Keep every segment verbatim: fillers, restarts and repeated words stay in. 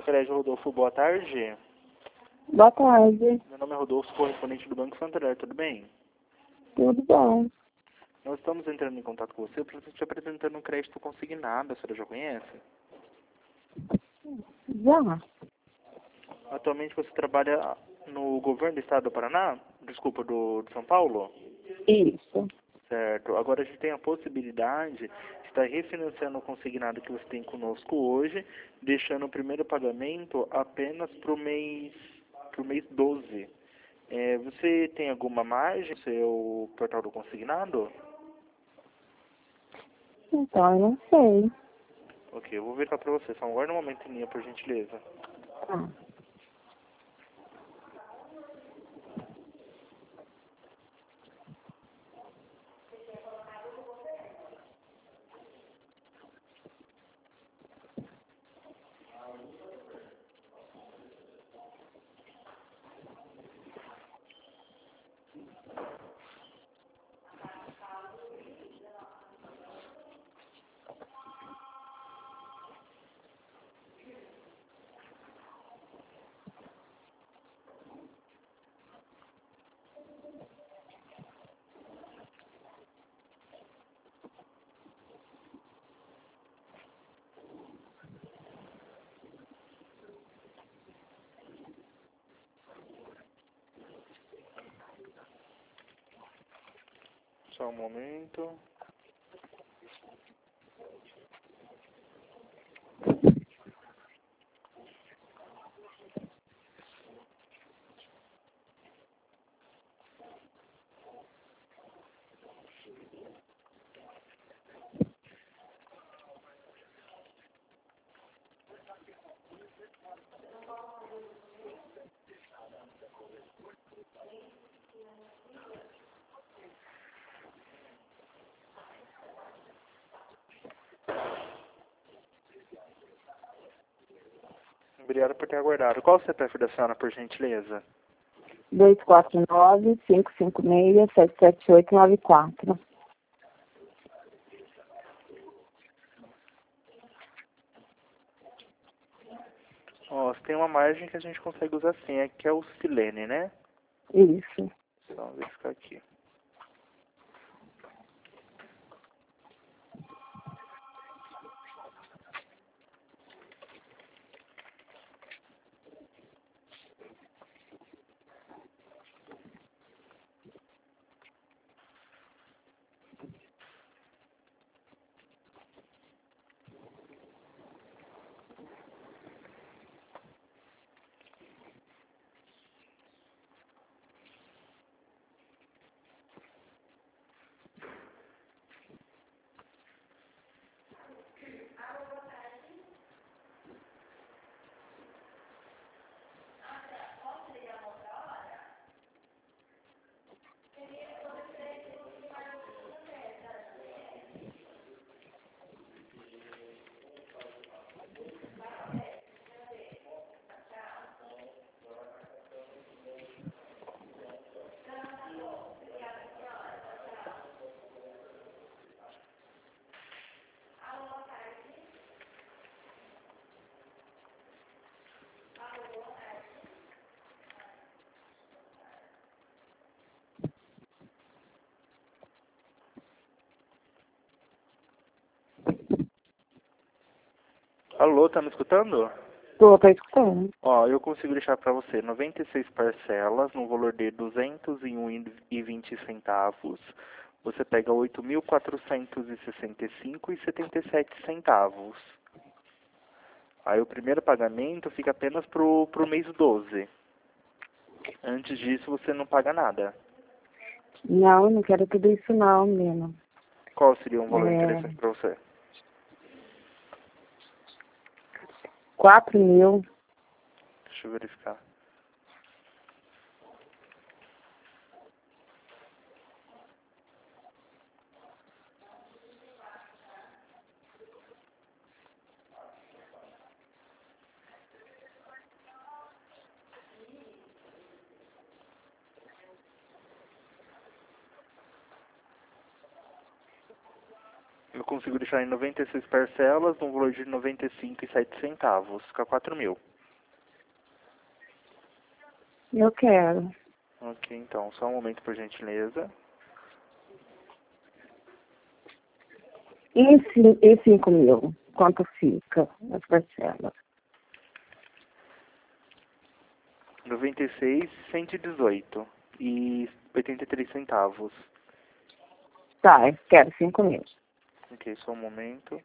Colégio Rodolfo, boa tarde. Boa tarde. Meu nome é Rodolfo, correspondente do Banco Santander, tudo bem? Tudo bom? Nós estamos entrando em contato com você para te apresentando um crédito consignado, a senhora já conhece? Já. Atualmente você trabalha no governo do estado do Paraná? Desculpa, do, de São Paulo? Isso. Certo. Agora a gente tem a possibilidade de estar refinanciando o consignado que você tem conosco hoje, deixando o primeiro pagamento apenas para o mês, pro mês doze. É, você tem alguma margem no seu portal do consignado? Então, eu não sei. Ok, eu vou verificar para você. Só aguarda um momento em linha, por gentileza. Tá. Só um momento. Obrigado por ter aguardado. Qual o C P F da senhora, por gentileza? dois quatro nove, cinco cinco seis, sete sete oito nove quatro. Ó, você tem uma margem que a gente consegue usar sim, é que é o Silene, né? Isso. Só verificar aqui. Alô, tá me escutando? Tô, tô escutando. Ó, eu consigo deixar para você noventa e seis parcelas no valor de duzentos e um e vinte centavos. Você pega oito mil quatrocentos e sessenta e cinco e setenta e sete centavos. Aí o primeiro pagamento fica apenas pro pro mês doze. Antes disso você não paga nada. Não, não quero tudo isso não, menino. Qual seria um valor É, interessante para você? quatro mil. Deixa eu verificar. Eu consigo deixar em noventa e seis parcelas no valor de noventa e cinco e sete centavos. Fica quatro mil. Eu quero. Ok, então, só um momento, por gentileza. E, ci- e cinco mil? Quanto fica as parcelas? noventa e seis, cento e dezoito e oitenta e três centavos. Tá, eu quero cinco mil. Ok, só um momento.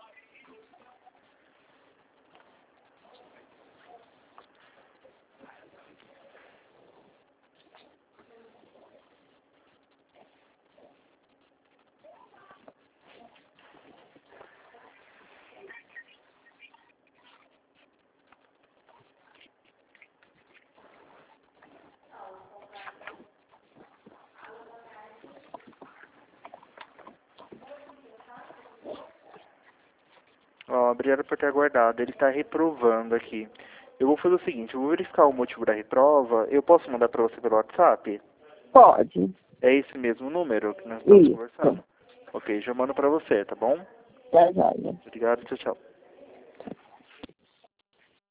Ó, obrigado por ter aguardado. Ele está reprovando aqui. Eu vou fazer o seguinte, eu vou verificar o motivo da reprova. Eu posso mandar para você pelo WhatsApp? Pode. É esse mesmo número que nós estamos Isso. conversando? Ok, já mando para você, tá bom? Tá, joia. Obrigado, tchau, tchau.